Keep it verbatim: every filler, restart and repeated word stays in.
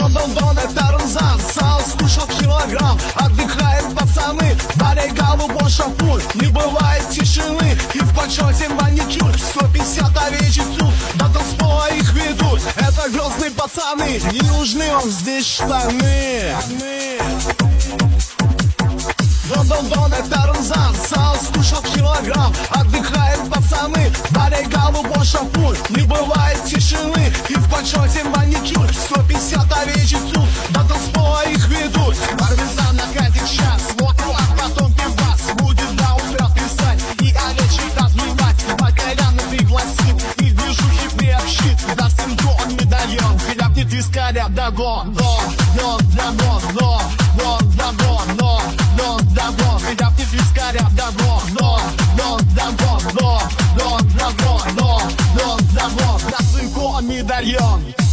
Дон-дон-дон, это Рузан, сал скушал килограмм. Отдыхают пацаны, Баригалу больше пуль. Не бывает тишины, и в почете маникюр. Сто пятьдесят овечий суд, до танцпола их ведут. Это грозные пацаны, не нужны вам здесь штаны. Дон-дон-дон, это Рузан, сал скушал килограмм. Отдыхают пацаны, Баригалу больше пуль. Не бывает тишины, и в почете маникюр. Сто пятьдесят овечий суд, до танцпола их ведут. Пармезан на катик час, вот а потом пивас. Будет до утра писать и овечий отмывать. Покорян пригласит, их движухи приобщит. Даст им гон медальон, хляпнет из коря догон. Дон, дон, догон, дон, дон, догон, дон, дон, догон. Хляпнет из коря догон, дон, дон, догон, дон, дон, догон, дон, дон, догон. Даст им гон медальон.